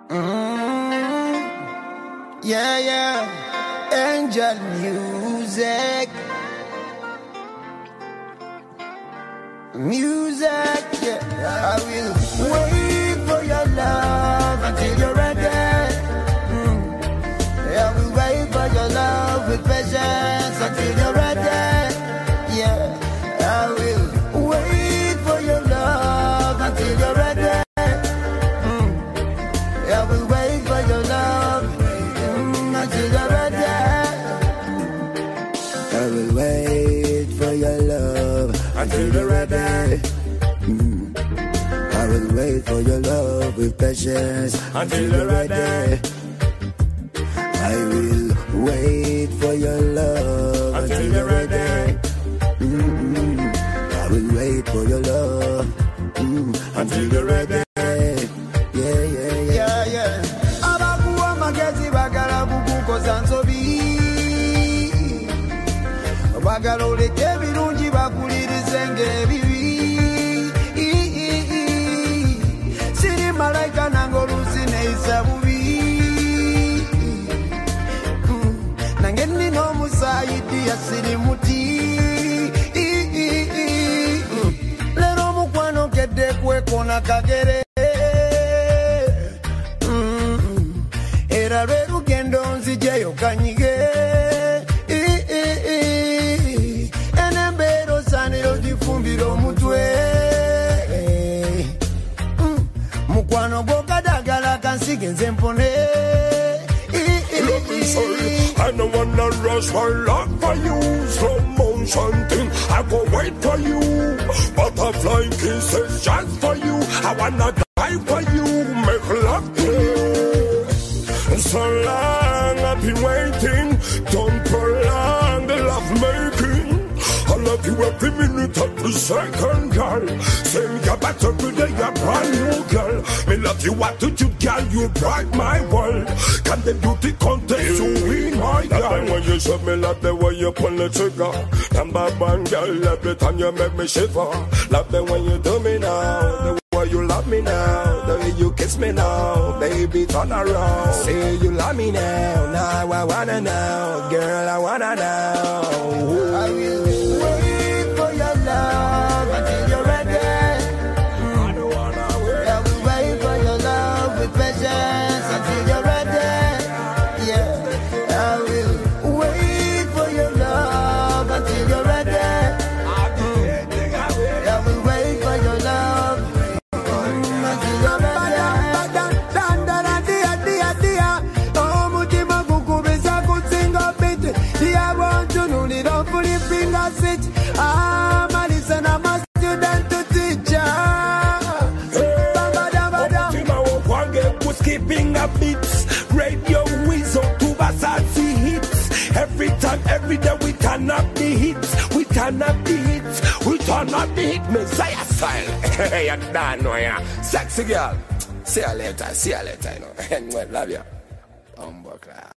Yeah, yeah. Angel music. Music, yeah. I will wait for your love until you're ready. I will wait for your love with patience until you're ready. Yeah, I will wait for your love until you're ready. I will wait for your love until you're ready. I will wait for your love until you're ready. I will wait for your love with patience until you're ready. I will wait for your love until you're ready. I will wait for your love until you're ready. Yeah, yeah, yeah, yeah. Abakuwa magezi bagala bukuko zansobi. Bagala oleke birungi bakulirize ng'ebibi. Siri malaika nangolusi neisa bubi. Nangeni no musaidi asiri muti. Lero mukwano kede kwe kona kagere. Era lweru gendo nzijeyo kanyige. Enembero saniro jifumbiro mutwe. Mukwano gogadagala kansige nzempone. I don't wanna rush my love for you. Slow motion thing, I go wait for you. Butterfly kisses just for you. I wanna die for you, make love to you. So long I've been waiting. Don't prolong the love making. I love you every minute, every second, girl. Same your battle today, you're brand new, girl. Me love you, what do you, girl? You bright my world. Can the beauty contest you win, my girl? Love when you show me love the way you pull the trigger. Number one, girl, every time you make me shiver. Love the way you do me now, the way you love me now, the way you kiss me now. Baby, turn around, say you love me now. Now I wanna know, girl, I wanna know. I will wait for your love until you're ready. I don't wanna wait. I will wait for your love with patience until you're ready. Yeah, I will wait for your love until you're ready. I will wait for your love until you're ready. I'm a student to teacher. Skipping a beats, radio whistle to Basati hits. Every time, every day we turn up the hits, we turn up the hits, we turn up the hit, Messiah style. Hey, you don't know, yeah. Sexy girl. See you later, you know. Anyway, love you.